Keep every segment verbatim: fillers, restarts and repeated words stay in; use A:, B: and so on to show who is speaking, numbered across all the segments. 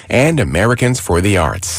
A: and Americans for the Arts.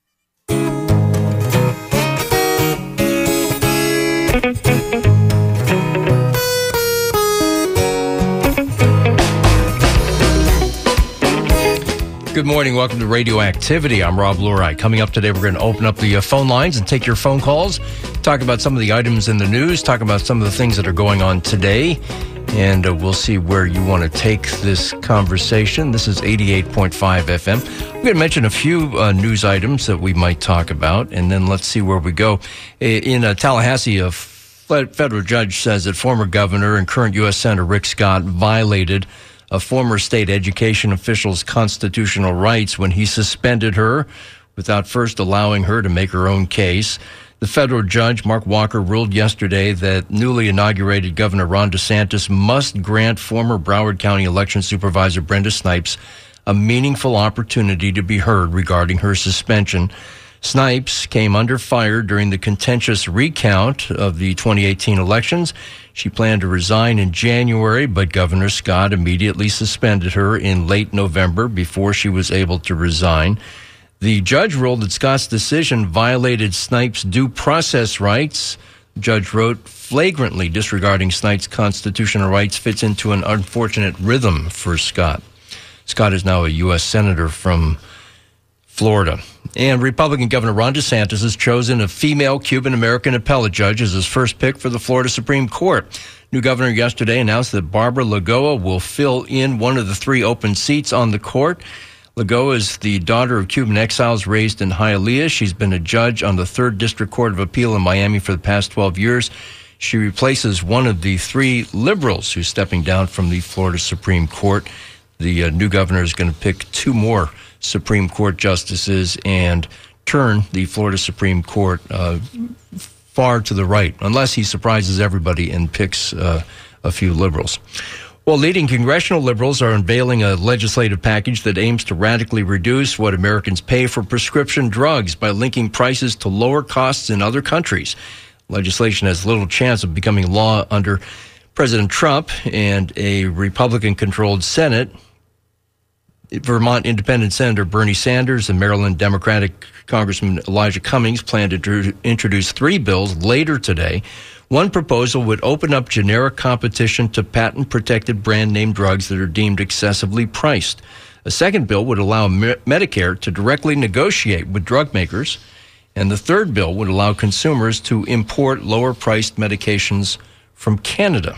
B: Good morning. Welcome to Radioactivity. I'm Rob Lurie. Coming up today, we're going to open up the uh, phone lines and take your phone calls, talk about some of the items in the news, talk about some of the things that are going on today, and uh, we'll see where you want to take this conversation. This is eighty-eight point five F M. I'm going to mention a few uh, news items that we might talk about, and then let's see where we go. In uh, Tallahassee, a federal judge says that former governor and current U S Senator Rick Scott violated a former state education official's constitutional rights when he suspended her without first allowing her to make her own case. The federal judge, Mark Walker, ruled yesterday that newly inaugurated Governor Ron DeSantis must grant former Broward County election supervisor Brenda Snipes a meaningful opportunity to be heard regarding her suspension. Snipes came under fire during the contentious recount of the twenty eighteen elections. She planned to resign in January, but Governor Scott immediately suspended her in late November before she was able to resign. The judge ruled that Scott's decision violated Snipes' due process rights. The judge wrote, flagrantly disregarding Snipes' constitutional rights fits into an unfortunate rhythm for Scott. Scott is now a U S Senator from Florida. And Republican Governor Ron DeSantis has chosen a female Cuban-American appellate judge as his first pick for the Florida Supreme Court. New governor yesterday announced that Barbara Lagoa will fill in one of the three open seats on the court. Lagoa is the daughter of Cuban exiles raised in Hialeah. She's been a judge on the third District Court of Appeal in Miami for the past twelve years. She replaces one of the three liberals who's stepping down from the Florida Supreme Court. The uh, new governor is going to pick two more Supreme Court justices and turn the Florida Supreme Court uh, far to the right, unless he surprises everybody and picks uh, a few liberals. Well, leading congressional liberals are unveiling a legislative package that aims to radically reduce what Americans pay for prescription drugs by linking prices to lower costs in other countries. Legislation has little chance of becoming law under President Trump and a Republican-controlled Senate. Vermont Independent Senator Bernie Sanders and Maryland Democratic Congressman Elijah Cummings plan to introduce three bills later today. One proposal would open up generic competition to patent-protected brand-name drugs that are deemed excessively priced. A second bill would allow Medicare to directly negotiate with drug makers. And the third bill would allow consumers to import lower-priced medications from Canada.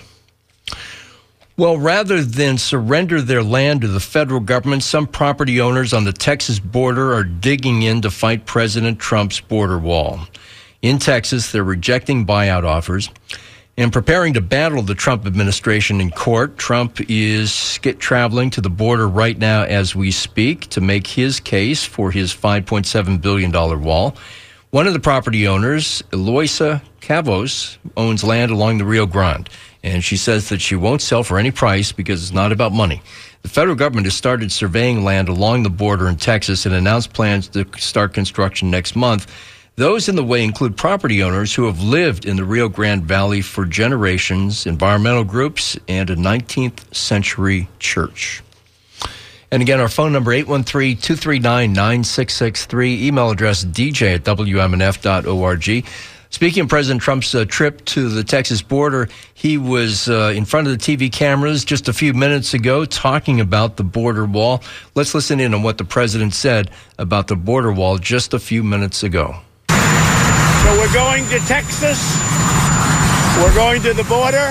B: Well, rather than surrender their land to the federal government, some property owners on the Texas border are digging in to fight President Trump's border wall. In Texas, they're rejecting buyout offers and preparing to battle the Trump administration in court. Trump is traveling to the border right now as we speak to make his case for his five point seven billion dollars wall. One of the property owners, Eloisa Cavos, owns land along the Rio Grande. And she says that she won't sell for any price because it's not about money. The federal government has started surveying land along the border in Texas and announced plans to start construction next month. Those in the way include property owners who have lived in the Rio Grande Valley for generations, environmental groups, and a nineteenth century church. And again, our phone number, eight one three, two three nine, nine six six three, email address d j at w m n f dot org. Speaking of President Trump's uh, trip to the Texas border, he was uh, in front of the T V cameras just a few minutes ago talking about the border wall. Let's listen in on what the president said about the border wall just a few minutes ago.
C: So we're going to Texas. We're going to the border.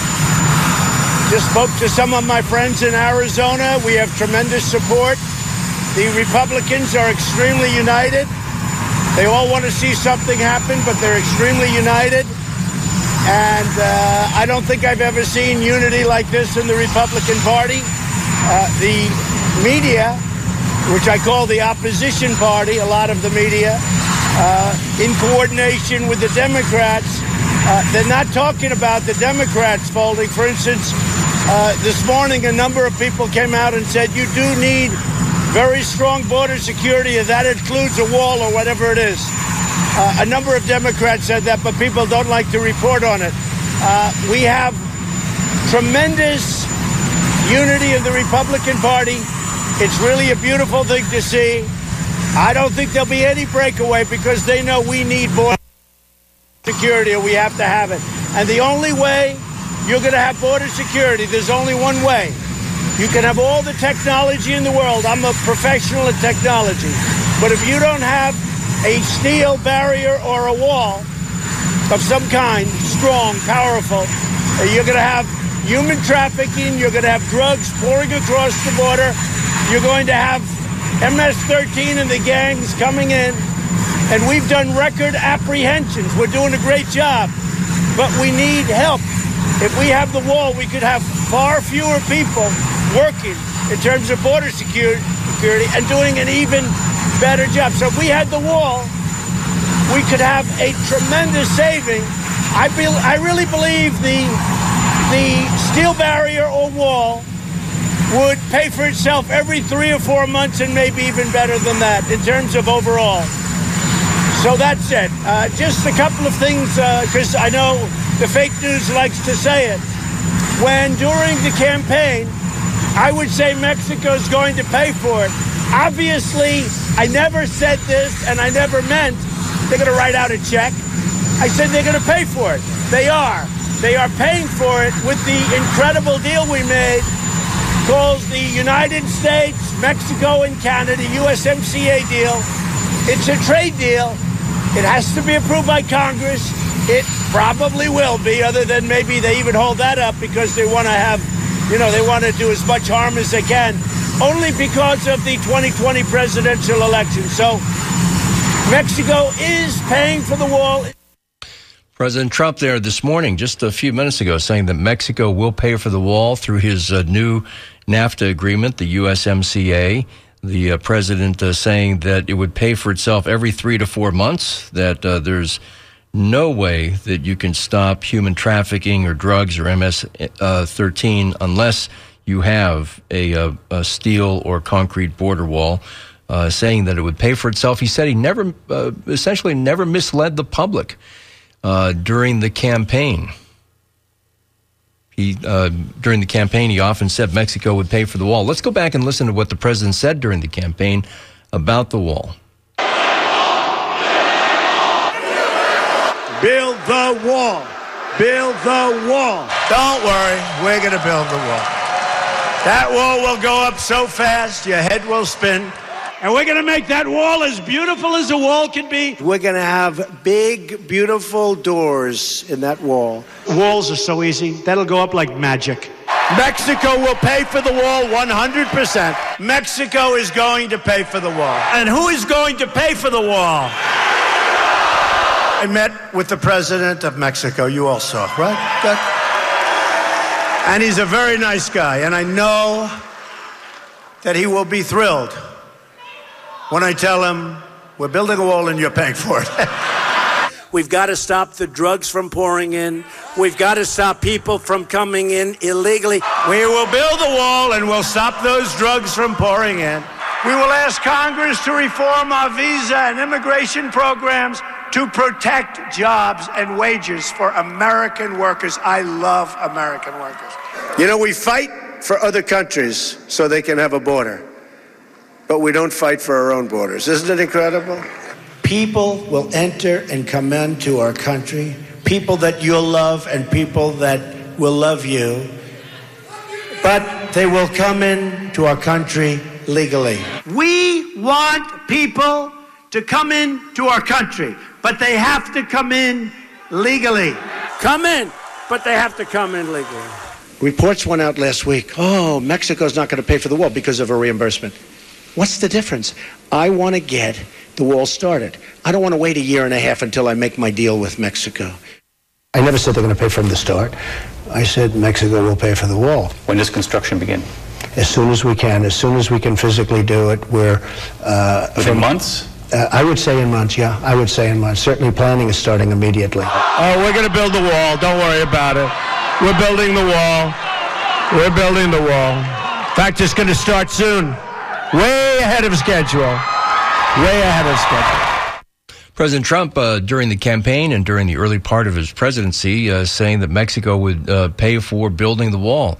C: Just spoke to some of my friends in Arizona. We have tremendous support. The Republicans are extremely united. They all want to see something happen, but they're extremely united. And uh, I don't think I've ever seen unity like this in the Republican Party. Uh, the media, which I call the opposition party, a lot of the media, uh, in coordination with the Democrats, uh, they're not talking about the Democrats folding. For instance, uh, this morning a number of people came out and said, you do need very strong border security, and that includes a wall or whatever it is. Uh, a number of Democrats said that, but people don't like to report on it. Uh, we have tremendous unity of the Republican Party. It's really a beautiful thing to see. I don't think there'll be any breakaway because they know we need border security or we have to have it. And the only way you're going to have border security, there's only one way. You can have all the technology in the world. I'm a professional in technology. But if you don't have a steel barrier or a wall of some kind, strong, powerful, you're going to have human trafficking, you're going to have drugs pouring across the border, you're going to have M S thirteen and the gangs coming in, and we've done record apprehensions. We're doing a great job, but we need help. If we have the wall, we could have far fewer people working in terms of border security and doing an even better job. So if we had the wall, we could have a tremendous saving. I be, I really believe the the steel barrier or wall would pay for itself every three or four months and maybe even better than that in terms of overall. So that's it. Uh, just a couple of things, because uh, I know the fake news likes to say it. When during the campaign, I would say Mexico's going to pay for it. Obviously, I never said this, and I never meant they're going to write out a check. I said they're going to pay for it. They are. They are paying for it with the incredible deal we made called the United States, Mexico, and Canada U S M C A deal. It's a trade deal. It has to be approved by Congress. It probably will be, other than maybe they even hold that up because they want to have, you know, they want to do as much harm as they can, only because of the twenty twenty presidential election. So Mexico is paying for the wall.
B: President Trump there this morning, just a few minutes ago, saying that Mexico will pay for the wall through his uh, new NAFTA agreement, the U S M C A. The uh, president uh, saying that it would pay for itself every three to four months, that uh, there's no way that you can stop human trafficking or drugs or M S thirteen unless you have a, a, a steel or concrete border wall, uh, saying that it would pay for itself. He said he never, uh, essentially never misled the public uh, during the campaign. He, uh, during the campaign, he often said Mexico would pay for the wall. Let's go back and listen to what the president said during the campaign about the wall.
C: Build the wall. Build the wall. Don't worry, we're going to build the wall. That wall will go up so fast, your head will spin. And we're going to make that wall as beautiful as a wall can be. We're going to have big, beautiful doors in that wall. Walls are so easy. That'll go up like magic. Mexico will pay for the wall one hundred percent. Mexico is going to pay for the wall. And who is going to pay for the wall? I met with the president of Mexico. You all saw, right? Good. And he's a very nice guy. And I know that he will be thrilled when I tell him, we're building a wall and you're paying for it. We've got to stop the drugs from pouring in. We've got to stop people from coming in illegally. We will build a wall and we'll stop those drugs from pouring in. We will ask Congress to reform our visa and immigration programs to protect jobs and wages for American workers. I love American workers. You know, we fight for other countries so they can have a border. But we don't fight for our own borders. Isn't it incredible? People will enter and come into our country, people that you'll love and people that will love you, but they will come into our country legally. We want people to come into our country, but they have to come in legally. Come in, but they have to come in legally. Reports went out last week. Oh, Mexico's not going to pay for the wall because of a reimbursement. What's the difference? I want to get the wall started. I don't want to wait a year and a half until I make my deal with Mexico.
D: I never said they're going to pay from the start. I said Mexico will pay for the wall.
E: When does construction begin?
D: As soon as we can. As soon as we can physically do it. We're uh,
E: within from, months?
D: Uh, I would say in months, yeah. I would say in months. Certainly planning is starting immediately.
C: Oh, we're going to build the wall. Don't worry about it. We're building the wall. We're building the wall. In fact, it's going to start soon. Way ahead of schedule. Way ahead of schedule.
B: President Trump, uh, during the campaign and during the early part of his presidency, uh, saying that Mexico would uh, pay for building the wall.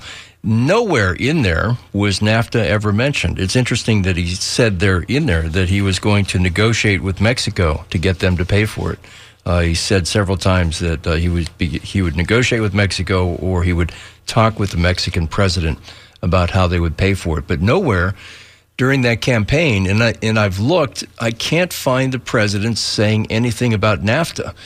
B: nowhere in there was NAFTA ever mentioned. It's interesting that he said there in there that he was going to negotiate with Mexico to get them to pay for it. Uh, he said several times that uh, he would be, he would negotiate with Mexico, or he would talk with the Mexican president about how they would pay for it. But nowhere during that campaign, and I, and I've looked, I can't find the president saying anything about NAFTA.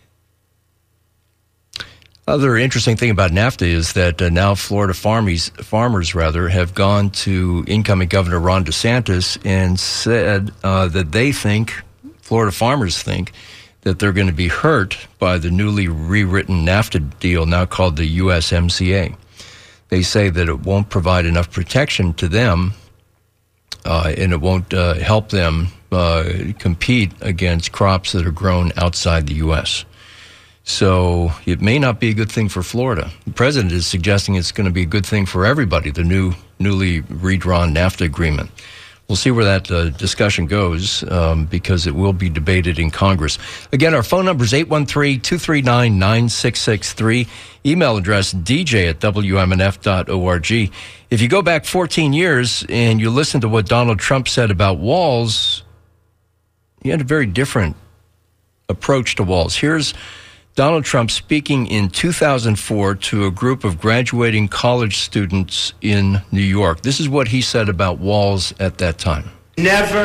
B: Other interesting thing about NAFTA is that uh, now Florida farmies, farmers rather have gone to incoming Governor Ron DeSantis and said uh, that they think, Florida farmers think, that they're going to be hurt by the newly rewritten NAFTA deal, now called the U S M C A. They say that it won't provide enough protection to them, uh, and it won't uh, help them uh, compete against crops that are grown outside the U S. So it may not be a good thing for Florida. The president is suggesting it's going to be a good thing for everybody, the new, newly redrawn NAFTA agreement. We'll see where that uh, discussion goes, um, because it will be debated in Congress. Again, our phone number is eight one three, two three nine, nine six six three. Email address d j at w m n f dot org. If you go back fourteen years and you listen to what Donald Trump said about walls, he had a very different approach to walls. Here's Donald Trump speaking in two thousand four to a group of graduating college students in New York. This is what he said about walls at that time.
E: Never,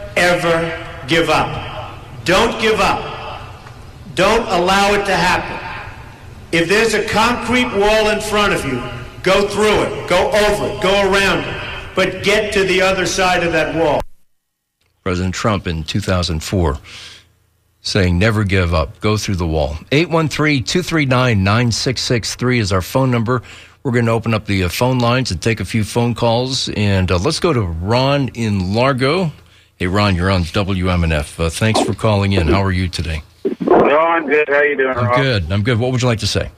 E: ever give up. Don't give up. Don't allow it to happen. If there's a concrete wall in front of you, go through it, go over it, go around it, but get to the other side of that wall.
B: President Trump in two thousand four. Saying never give up, go through the wall. eight one three, two three nine, nine six six three is our phone number. We're going to open up the uh, phone lines and take a few phone calls. And uh, let's go to Ron in Largo. Hey, Ron, you're on W M N F. Uh, thanks for calling in. How are you today?
F: No, I'm good. How you doing,
B: I'm
F: Rob?
B: good. I'm good. What would you like to say?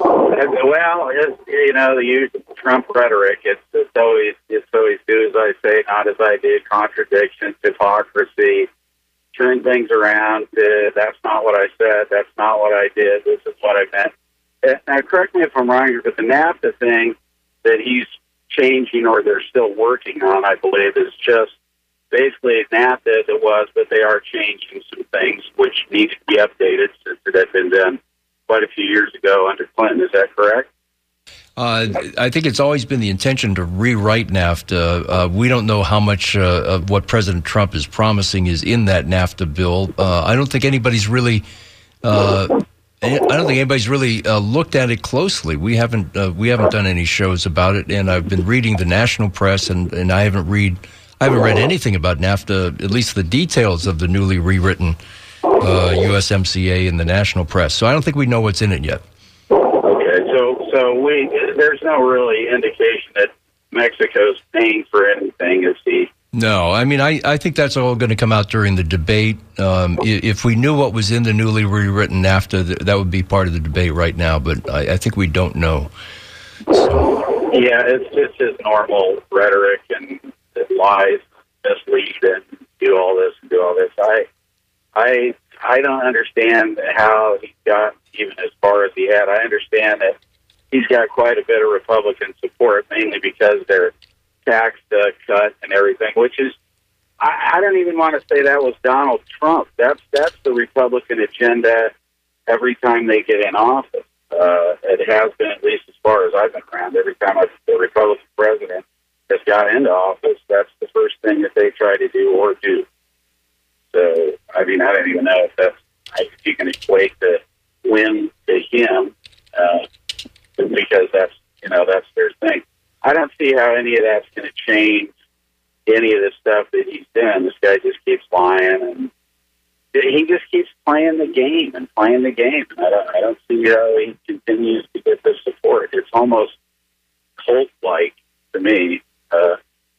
F: Well, it's, you know, the use of Trump rhetoric. It's, it's always it's always do as I say, not as I do. Contradictions, hypocrisy. Turn things around. Uh, that's not what I said. That's not what I did. This is what I meant. Uh, now, correct me if I'm wrong here, but the NAFTA thing that he's changing, or they're still working on, I believe, is just basically NAFTA as it was, but they are changing some things which need to be updated since it had been done quite a few years ago under Clinton. Is that correct?
B: Uh, I think it's always been the intention to rewrite NAFTA. Uh, we don't know how much uh, of what President Trump is promising is in that NAFTA bill. Uh, I don't think anybody's really, uh, I don't think anybody's really uh, looked at it closely. We haven't, uh, we haven't done any shows about it, and I've been reading the national press, and, and I haven't read, I haven't read anything about NAFTA, at least the details of the newly rewritten uh, U S M C A in the national press. So I don't think we know what's in it yet.
F: Okay, so so we there's no really indication that Mexico's paying for anything, is he?
B: No, I mean, I, I think that's all going to come out during the debate. Um, if we knew what was in the newly rewritten NAFTA, that would be part of the debate right now, but I, I think we don't know. So.
F: Yeah, it's just his normal rhetoric and lies, mislead, and do all this and do all this. I, I, I don't understand how he got even as far as he had. I understand that he's got quite a bit of Republican support, mainly because they're tax uh, cut and everything, which is, I, I don't even want to say that was Donald Trump. That's that's the Republican agenda every time they get in office. Uh, it has been, at least as far as I've been around. Every time a, the Republican president has got into office, that's the first thing that they try to do or do. So, I mean, I don't even know if that's, if you can equate the win to him, uh, because that's, you know, that's their thing. I don't see how any of that's going to change any of the stuff that he's doing. This guy just keeps lying, and he just keeps playing the game and playing the game. I don't, I don't see how he continues to get the support. It's almost cult-like to me. Uh,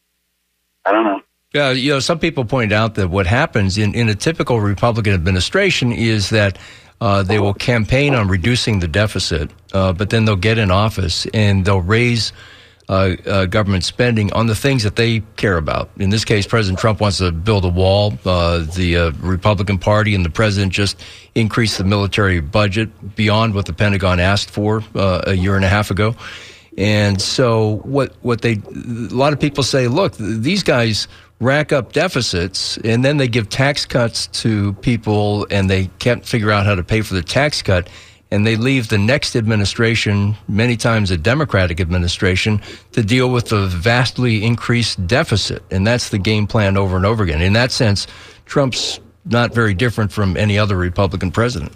F: I don't know.
B: Yeah, you know, some people point out that what happens in, in a typical Republican administration is that uh, they will campaign on reducing the deficit, uh, but then they'll get in office and they'll raise uh, uh, government spending on the things that they care about. In this case, President Trump wants to build a wall. Uh, the uh, Republican Party and the president just increased the military budget beyond what the Pentagon asked for uh, a year and a half ago. And so what what they a lot of people say, look, these guys rack up deficits, and then they give tax cuts to people, and they can't figure out how to pay for the tax cut, and they leave the next administration, many times a Democratic administration, to deal with the vastly increased deficit. And that's the game plan over and over again. In that sense, Trump's not very different from any other Republican president.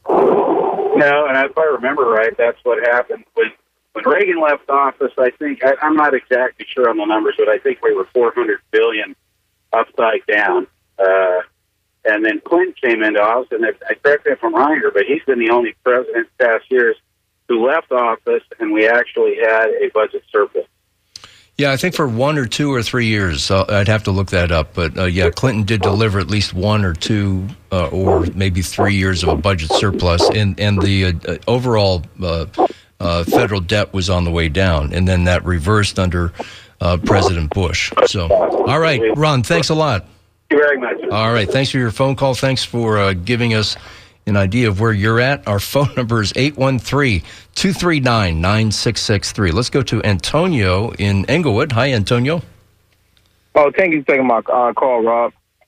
F: No, and if I remember right, that's what happened when when Reagan left office. I think I, I'm not exactly sure on the numbers, but I think we were four hundred billion upside down. Uh, and then Clinton came into office, and I correct me if I'm wrong here, but he's been the only president past years who left office, and we actually had a budget surplus.
B: Yeah, I think for one or two or three years, uh, I'd have to look that up. But uh, yeah, Clinton did deliver at least one or two uh, or maybe three years of a budget surplus, and and the uh, overall uh, uh, federal debt was on the way down, and then that reversed under uh, President Bush. So, all right, Ron, thanks a lot.
F: Thank you very much.
B: All right, thanks for your phone call. Thanks for uh, giving us an idea of where you're at. Our phone number is eight one three, two three nine, nine six six three. Let's go to Antonio in Englewood. Hi, Antonio.
G: Oh, thank you for taking my uh, call, Rob.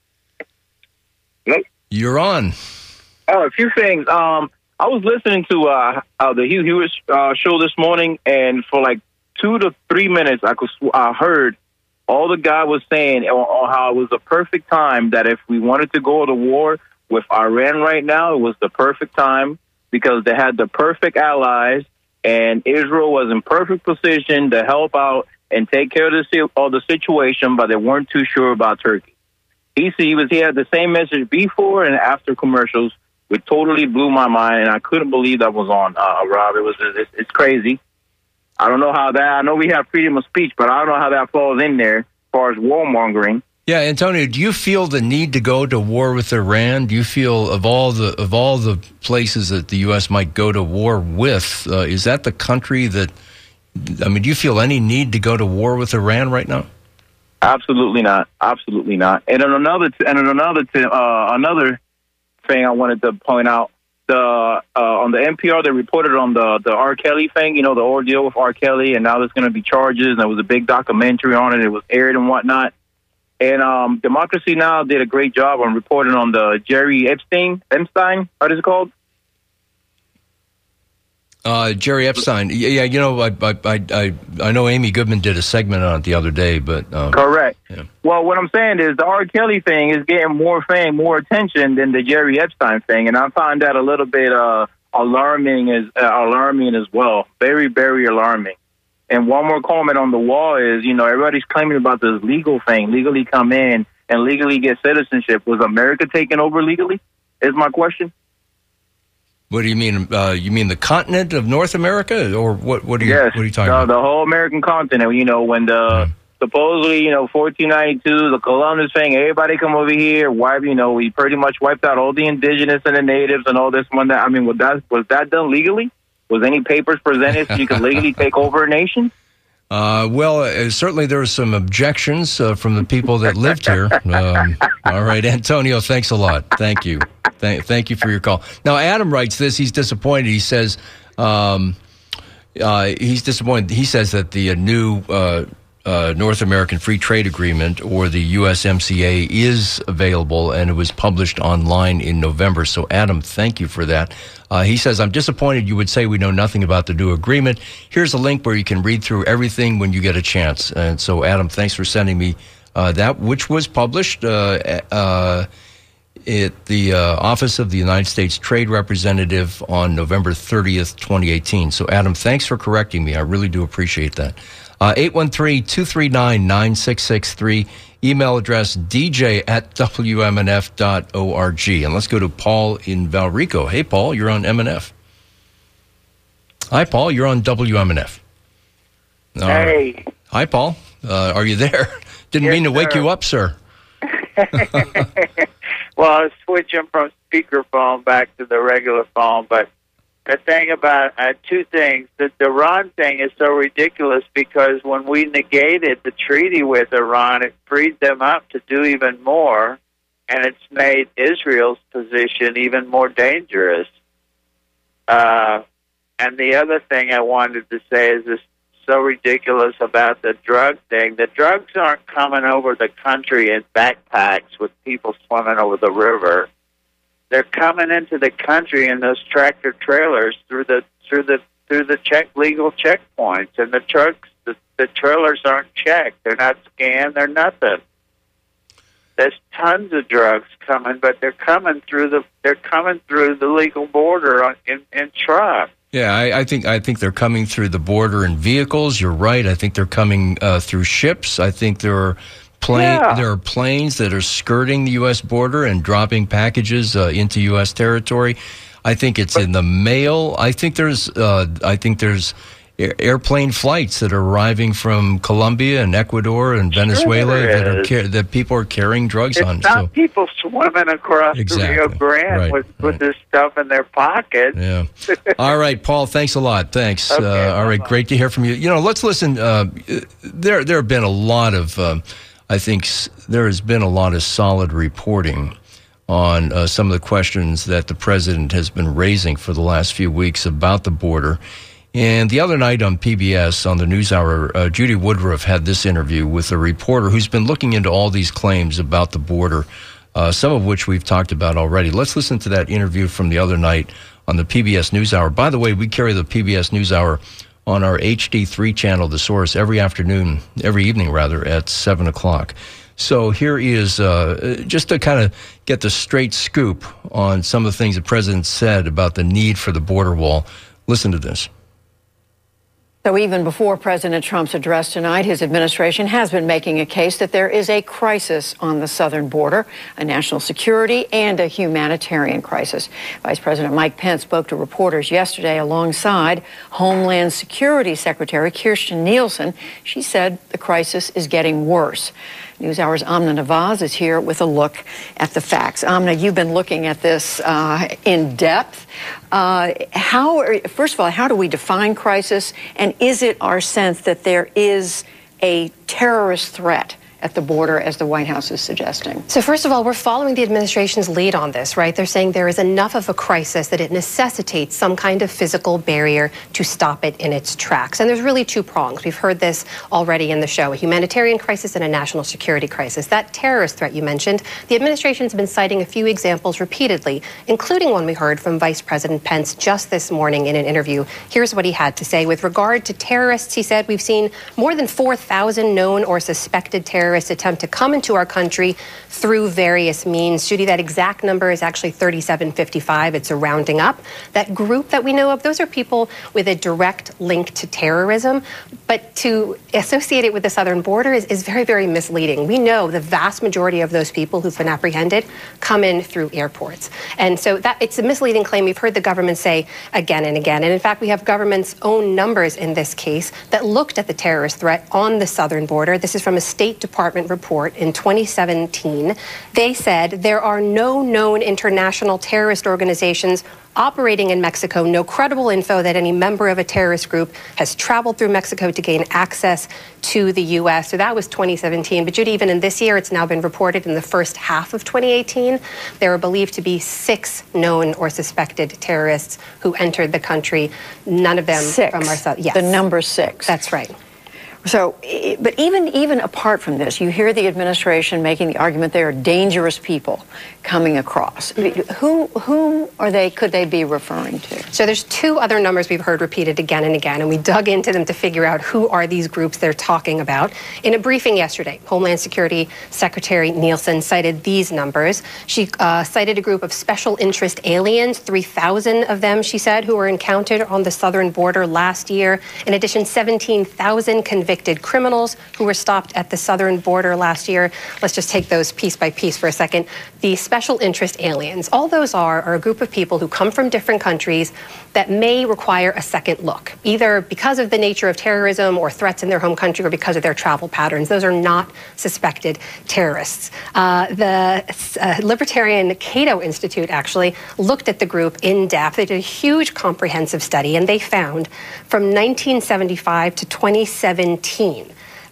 G: Nope.
B: You're on.
G: Oh, a few things. Um, I was listening to uh, uh, the Hugh Hewitt uh, show this morning, and for like two to three minutes, I could I heard all the guy was saying on, on how it was the perfect time that if we wanted to go to war with Iran right now, it was the perfect time because they had the perfect allies, and Israel was in perfect position to help out and take care of the, of the situation, but they weren't too sure about Turkey. He, he, was, he had the same message before and after commercials, which totally blew my mind, and I couldn't believe that was on, uh, Rob. It was it's, it's crazy. I don't know how that, I know we have freedom of speech, but I don't know how that falls in there as far as warmongering.
B: Yeah, Antonio, do you feel the need to go to war with Iran? Do you feel of all the of all the places that the U S might go to war with, uh, is that the country that, I mean, do you feel any need to go to war with Iran right now?
G: Absolutely not. Absolutely not. And on another and on another uh, another thing I wanted to point out, the uh, on the N P R they reported on the the R. Kelly thing, you know, the ordeal with R. Kelly, and now there's going to be charges, and there was a big documentary on it. It was aired and whatnot. And um, Democracy Now! Did a great job on reporting on the Jerry Epstein, Epstein, what is it called?
B: Uh, Jerry Epstein. Yeah, yeah, you know, I, I, I, I know Amy Goodman did a segment on it the other day, but um,
G: correct.
B: Yeah.
G: Well, what I'm saying is the R. Kelly thing is getting more fame, more attention than the Jerry Epstein thing, and I find that a little bit uh, alarming, as uh, alarming as well. Very, very alarming. And one more comment on the wall is, you know, everybody's claiming about this legal thing, legally come in and legally get citizenship. Was America taken over legally? Is my question.
B: What do you mean? Uh, you mean the continent of North America, or what? What are you?
G: Yes,
B: what are you talking
G: no,
B: about?
G: The whole American continent. You know, when the yeah. supposedly, you know, fourteen ninety-two, the Columbus thing, everybody come over here. Why, you know, we pretty much wiped out all the indigenous and the natives and all this one. That I mean, was that was that done legally? Was any papers presented so you could legally take over a nation?
B: Uh, well, uh, certainly there were some objections uh, from the people that lived here. Um, all right, Antonio, thanks a lot. Thank you. Thank, thank you for your call. Now, Adam writes this. He's disappointed. He says um, uh, he's disappointed. He says that the uh, new uh, uh, North American Free Trade Agreement, or the U S M C A, is available, and it was published online in November. So, Adam, thank you for that. Uh, he says, I'm disappointed you would say we know nothing about the new agreement. Here's a link where you can read through everything when you get a chance. And so, Adam, thanks for sending me uh, that, which was published uh, uh, at the uh, Office of the United States Trade Representative on November thirtieth, twenty eighteen. So, Adam, thanks for correcting me. I really do appreciate that. Uh, eight one three, two three nine, nine six six three. Email address d j at w m n f dot org. And let's go to Paul in Valrico. Hey, Paul, you're on M N F. Hi, Paul, you're on W M N F. All
H: hey.
B: Right. Hi, Paul. Uh, are you there? Didn't
H: yes,
B: mean to wake
H: sir.
B: you up, sir.
H: Well, I was switching from speakerphone back to the regular phone, but the thing about uh, two things. The Iran thing is so ridiculous because when we negated the treaty with Iran, it freed them up to do even more, and it's made Israel's position even more dangerous. Uh, and the other thing I wanted to say is this so ridiculous about the drug thing. The drugs aren't coming over the country in backpacks with people swimming over the river. They're coming into the country in those tractor trailers through the through the through the check legal checkpoints, and the trucks, the, the trailers aren't checked. They're not scanned. They're nothing. There's tons of drugs coming, but they're coming through the they're coming through the legal border on, in in trucks.
B: Yeah, I, I think I think they're coming through the border in vehicles. You're right. I think they're coming uh, through ships. I think there are plane
H: Yeah.
B: there are planes that are skirting the U S border and dropping packages uh, into U S territory. I think it's in the mail. I think there's uh, I think there's air- airplane flights that are arriving from Colombia and Ecuador and Venezuela
H: there
B: that are
H: is.
B: car- that people are carrying drugs
H: It's
B: on.
H: not
B: So
H: people swimming across
B: Exactly.
H: the Rio Grande
B: Right,
H: with,
B: right.
H: with this stuff in their pockets.
B: yeah. All right, Paul. Thanks a lot. Thanks.
H: Okay,
B: uh, all right,
H: bye-bye.
B: great to hear from you. You know, let's listen. Uh, there, there have been a lot of. Um, I think s- there has been a lot of solid reporting on uh, some of the questions that the president has been raising for the last few weeks about the border. And the other night on P B S, on the NewsHour, uh, Judy Woodruff had this interview with a reporter who's been looking into all these claims about the border, uh, some of which we've talked about already. Let's listen to that interview from the other night on the P B S NewsHour. By the way, we carry the P B S NewsHour on our H D three channel, The Source, every afternoon, every evening rather, at seven o'clock. So here is, uh, just to kind of get the straight scoop on some of the things the president said about the need for the border wall. Listen to this.
I: So even before President Trump's address tonight, his administration has been making a case that there is a crisis on the southern border, a national security and a humanitarian crisis. Vice President Mike Pence spoke to reporters yesterday alongside Homeland Security Secretary Kirstjen Nielsen. She said the crisis is getting worse. NewsHour's Amna Nawaz is here with a look at the facts. Amna, you've been looking at this uh, in depth. Uh, how, are, first of all, how do we define crisis? And is it our sense that there is a terrorist threat at the border, as the White House is suggesting?
J: So first of all, we're following the administration's lead on this, right? They're saying there is enough of a crisis that it necessitates some kind of physical barrier to stop it in its tracks. And there's really two prongs. We've heard this already in the show, a humanitarian crisis and a national security crisis. That terrorist threat you mentioned, the administration's been citing a few examples repeatedly, including one we heard from Vice President Pence just this morning in an interview. Here's what he had to say. With regard to terrorists, he said, we've seen more than four thousand known or suspected terrorists attempt to come into our country through various means. Judy, that exact number is actually thirty-seven fifty-five. It's a rounding up. That group that we know of, those are people with a direct link to terrorism. But to associate it with the southern border is, is very, very misleading. We know the vast majority of those people who've been apprehended come in through airports. And so that it's a misleading claim. We've heard the government say again and again. And in fact, we have government's own numbers in this case that looked at the terrorist threat on the southern border. This is from a State Department report in twenty seventeen. They said there are no known international terrorist organizations operating in Mexico, no credible info that any member of a terrorist group has traveled through Mexico to gain access to the U S. So that was twenty seventeen. But Judy, even in this year, it's now been reported in the first half of twenty eighteen, there are believed to be six known or suspected terrorists who entered the country. None of them
I: Six.
J: from our south. Yes.
I: The number six.
J: That's right.
I: So, i- but even even apart from this, you hear the administration making the argument there are dangerous people coming across. Who who are they? Could they be referring to?
J: So there's two other numbers we've heard repeated again and again, and we dug into them to figure out who are these groups they're talking about. In a briefing yesterday, Homeland Security Secretary Nielsen cited these numbers. She uh, cited a group of special interest aliens, three thousand of them, she said, who were encountered on the southern border last year. In addition, seventeen thousand convicted criminals who were stopped at the southern border last year. Let's just take those piece by piece for a second. The special interest aliens, all those are, are a group of people who come from different countries that may require a second look, either because of the nature of terrorism or threats in their home country or because of their travel patterns. Those are not suspected terrorists. Uh, the uh, Libertarian Cato Institute actually looked at the group in depth. They did a huge comprehensive study, and they found from nineteen seventy-five to twenty seventeen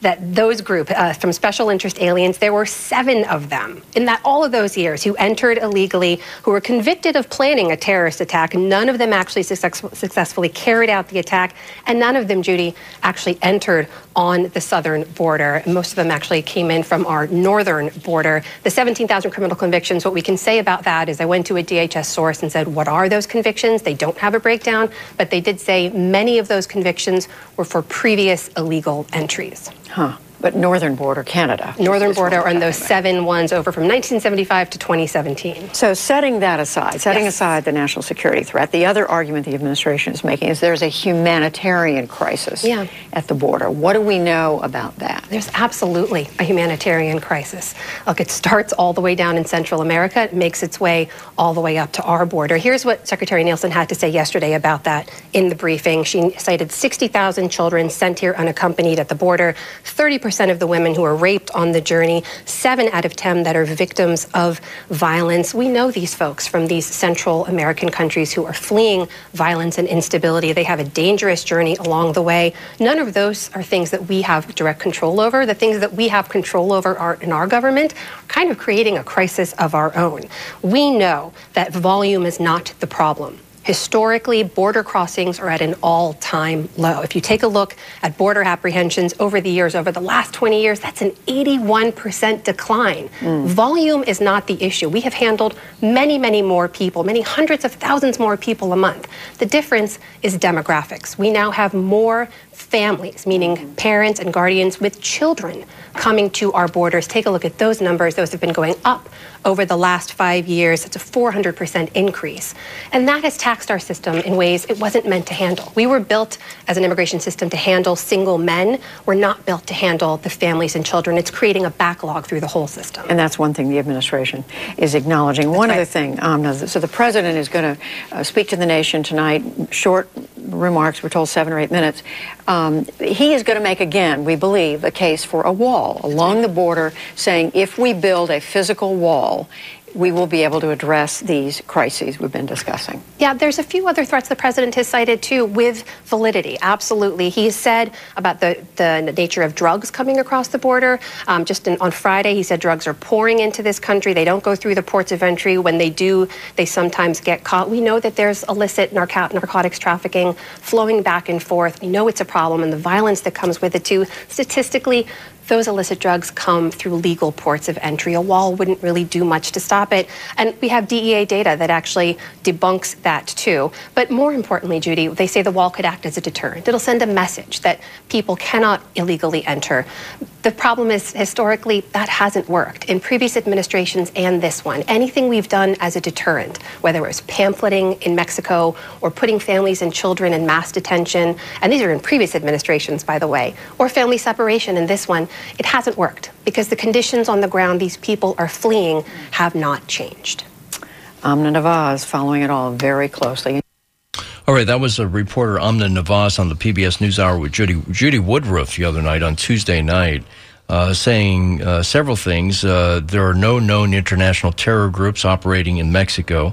J: that those group uh, from special interest aliens, there were seven of them in that all of those years who entered illegally, who were convicted of planning a terrorist attack. None of them actually success- successfully carried out the attack, and none of them, Judy, actually entered on the southern border. Most of them actually came in from our northern border. The seventeen thousand criminal convictions, what we can say about that is I went to a D H S source and said, what are those convictions? They don't have a breakdown, but they did say many of those convictions were for previous illegal entries.
I: Huh. But northern border, Canada.
J: Northern border are those seven ones over from nineteen seventy-five to twenty seventeen.
I: So setting that aside, setting
J: Yes.
I: aside the national security threat, the other argument the administration is making is there's a humanitarian crisis
J: Yeah.
I: at the border. What do we know about that?
J: There's absolutely a humanitarian crisis. Look, it starts all the way down in Central America. It makes its way all the way up to our border. Here's what Secretary Nielsen had to say yesterday about that in the briefing. She cited sixty thousand children sent here unaccompanied at the border, thirty percent of the women who were raped on the journey, seven out of ten that are victims of violence. We know these folks from these Central American countries who are fleeing violence and instability. They have a dangerous journey along the way. None of those are things that we have direct control over. The things that we have control over are in our government, kind of creating a crisis of our own. We know that volume is not the problem. Historically, border crossings are at an all-time low. If you take a look at border apprehensions over the years, over the last twenty years, that's an eighty-one percent decline. Mm. Volume is not the issue. We have handled many, many more people, many hundreds of thousands more people a month. The difference is demographics. We now have more families, meaning parents and guardians with children, coming to our borders. Take a look at those numbers. Those have been going up over the last five years. It's a four hundred percent increase. And that has taxed our system in ways it wasn't meant to handle. We were built as an immigration system to handle single men. We're not built to handle the families and children. It's creating a backlog through the whole system.
I: And that's one thing the administration is acknowledging. One
J: right.
I: other thing, um, so the president is going to uh, speak to the nation tonight, short remarks, we're told seven or eight minutes. Um, he is going to make, again, we believe, a case for a wall along the border, saying if we build a physical wall, we will be able to address these crises we've been discussing.
J: Yeah, there's a few other threats the president has cited, too, with validity. Absolutely. He said about the, the nature of drugs coming across the border. Um, just in, on Friday, he said drugs are pouring into this country. They don't go through the ports of entry. When they do, they sometimes get caught. We know that there's illicit narco- narcotics trafficking flowing back and forth. We know it's a problem, and the violence that comes with it, too. Statistically, those illicit drugs come through legal ports of entry. A wall wouldn't really do much to stop it. And we have D E A data that actually debunks that, too. But more importantly, Judy, they say the wall could act as a deterrent. It'll send a message that people cannot illegally enter. The problem is, historically, that hasn't worked in previous administrations and this one. Anything we've done as a deterrent, whether it was pamphleting in Mexico or putting families and children in mass detention, and these are in previous administrations, by the way, or family separation in this one, it hasn't worked because the conditions on the ground these people are fleeing have not changed.
I: Amna Nawaz following it all very closely.
B: All right, that was a reporter, Amna Nawaz, on the P B S NewsHour with Judy, Judy Woodruff the other night on Tuesday night, uh, saying uh, several things. Uh, there are no known international terror groups operating in Mexico.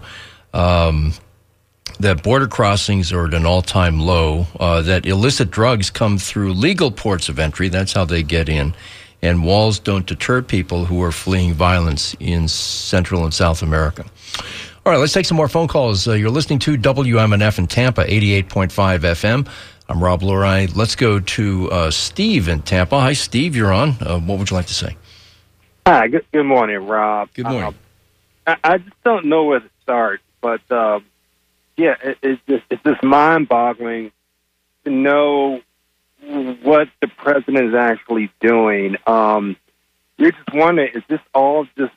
B: Um, that border crossings are at an all-time low. Uh, that illicit drugs come through legal ports of entry. That's how they get in. And walls don't deter people who are fleeing violence in Central and South America. All right, let's take some more phone calls. Uh, you're listening to W M N F in Tampa, eighty-eight point five F M. I'm Rob Lurie. Let's go to uh, Steve in Tampa. Hi, Steve, you're on. Uh, what would you like to say?
K: Hi, good, good morning, Rob.
B: Good morning.
K: Um, I, I just don't know where to start, but uh, yeah, it, it's just it's just mind-boggling to know what the president is actually doing. Um, you're just wondering, is this all just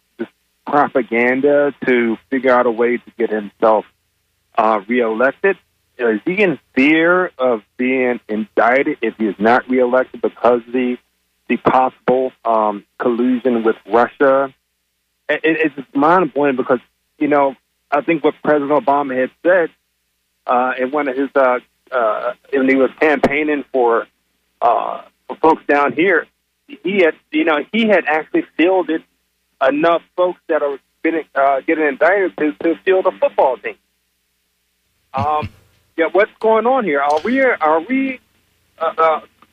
K: propaganda to figure out a way to get himself uh, reelected? Is he in fear of being indicted if he is not reelected because of the the possible um, collusion with Russia? It, it's just mind-blowing because, you know, I think what President Obama had said uh, in one of his, uh, uh, when he was campaigning for, uh, for folks down here, he had, you know, he had actually fielded enough folks that are been, uh, getting indicted to, to field a football team. Um, yeah, what's going on here? Are we are we uh, uh,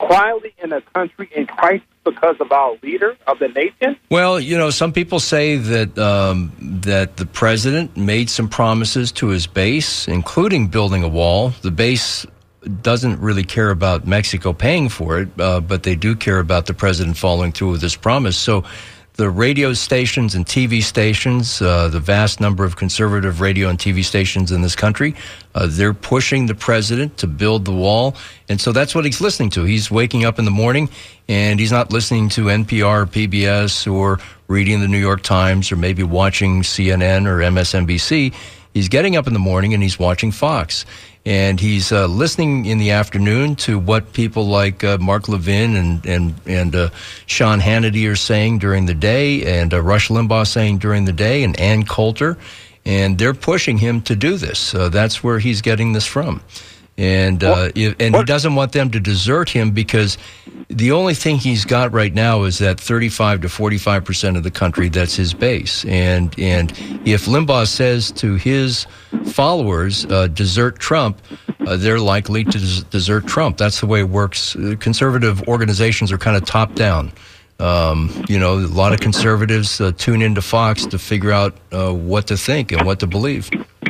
K: quietly in a country in crisis because of our leader of the nation?
B: Well, you know, some people say that um, that the president made some promises to his base, including building a wall. The base doesn't really care about Mexico paying for it, uh, but they do care about the president following through with his promise. So the radio stations and T V stations, uh, the vast number of conservative radio and T V stations in this country, uh, they're pushing the president to build the wall. And so that's what he's listening to. He's waking up in the morning and he's not listening to N P R or P B S or reading the New York Times or maybe watching C N N or M S N B C. He's getting up in the morning and he's watching Fox. And he's uh, listening in the afternoon to what people like uh, Mark Levin and and and uh, Sean Hannity are saying during the day, and uh, Rush Limbaugh saying during the day, and Ann Coulter, and they're pushing him to do this. Uh, that's where he's getting this from, and uh, if, and he doesn't want them to desert him because the only thing he's got right now is that thirty-five to forty-five percent of the country that's his base, and and if Limbaugh says to his followers, uh, desert Trump, uh, they're likely to des- desert Trump. That's the way it works. Uh, conservative organizations are kind of top down. Um, you know, a lot of conservatives uh, tune into Fox to figure out uh, what to think and what to believe.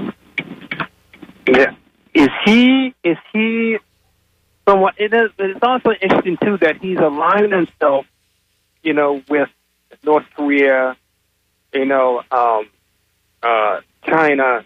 K: Yeah. Is he, is he, somewhat, it is, it's also interesting, too, that he's aligning himself, you know, with North Korea, you know, um, uh, China,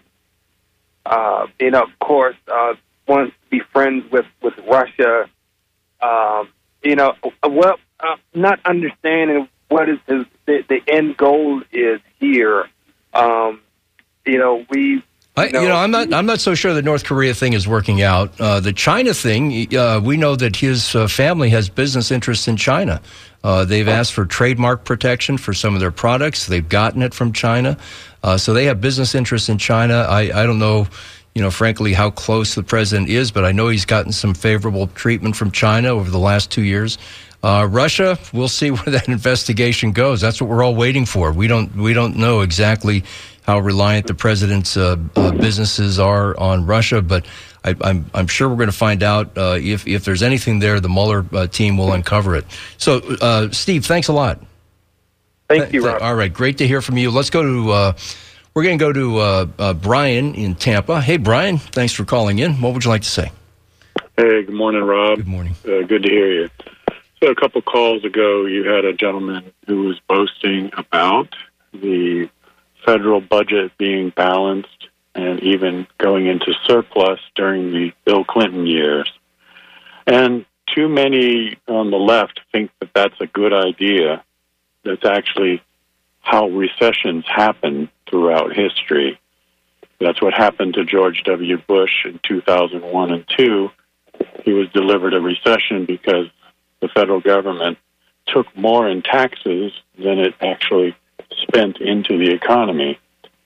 K: Uh, you know, of course, uh, wants to be friends with, with Russia. Um, you know, well, uh, not understanding what is his, the, the end goal is here. Um, you know, we.
B: I, you know, I'm not. I'm not so sure the North Korea thing is working out. Uh, the China thing, uh, we know that his uh, family has business interests in China. Uh, they've asked for trademark protection for some of their products. They've gotten it from China, uh, so they have business interests in China. I, I don't know, you know, frankly, how close the president is, but I know he's gotten some favorable treatment from China over the last two years. Uh, Russia, we'll see where that investigation goes. That's what we're all waiting for. We don't. We don't know exactly how reliant the president's uh, uh, businesses are on Russia, but I, I'm, I'm sure we're going to find out uh, if, if there's anything there. The Mueller uh, team will uncover it. So, uh, Steve, thanks a lot.
K: Thank you, Rob.
B: All right, great to hear from you. Let's go to, uh, we're going to go to uh, uh, Brian in Tampa. Hey, Brian, thanks for calling in. What would you like to say?
L: Hey, good morning, Rob.
B: Good morning.
L: Uh, good to hear you. So a couple calls ago, you had a gentleman who was boasting about the federal budget being balanced and even going into surplus during the Bill Clinton years. And too many on the left think that that's a good idea. That's actually how recessions happen throughout history. That's what happened to George W. Bush in two thousand one and two. He was delivered a recession because the federal government took more in taxes than it actually spent into the economy.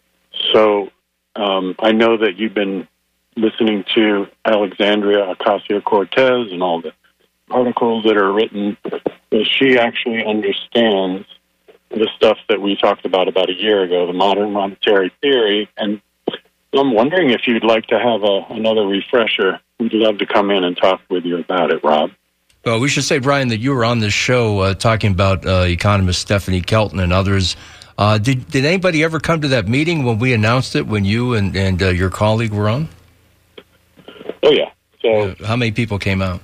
L: So um, I know that you've been listening to Alexandria Ocasio-Cortez and all the articles that are written. She actually understands the stuff that we talked about about a year ago, the modern monetary theory. And I'm wondering if you'd like to have a, another refresher. We'd love to come in and talk with you about it, Rob.
B: Well, we should say, Brian, that you were on this show uh, talking about uh, economist Stephanie Kelton and others. Uh, did did anybody ever come to that meeting when we announced it, when you and, and uh, your colleague were on?
L: Oh, yeah. So,
B: uh, how many people came out?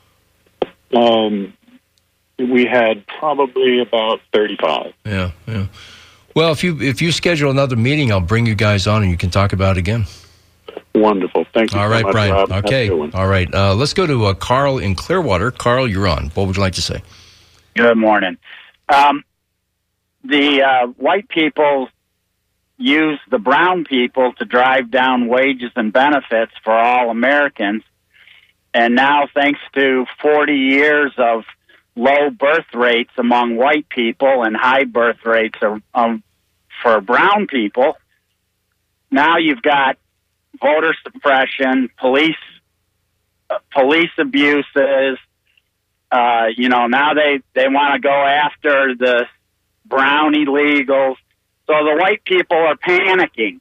L: Um, we had probably about thirty-five.
B: Yeah, yeah. Well, if you if you schedule another meeting, I'll bring you guys on and you can talk about it again.
L: Wonderful. Thank you
B: All
L: so
B: right,
L: much,
B: Brian.
L: Rob.
B: Okay. All right. Uh, let's go to uh, Carl in Clearwater. Carl, you're on. What would you like to say?
M: Good morning. Um, the uh, white people use the brown people to drive down wages and benefits for all Americans. And now, thanks to forty years of low birth rates among white people and high birth rates of, um, for brown people, now you've got voter suppression, police uh, police abuses. Uh, you know, now they, they want to go after the brown illegals. So the white people are panicking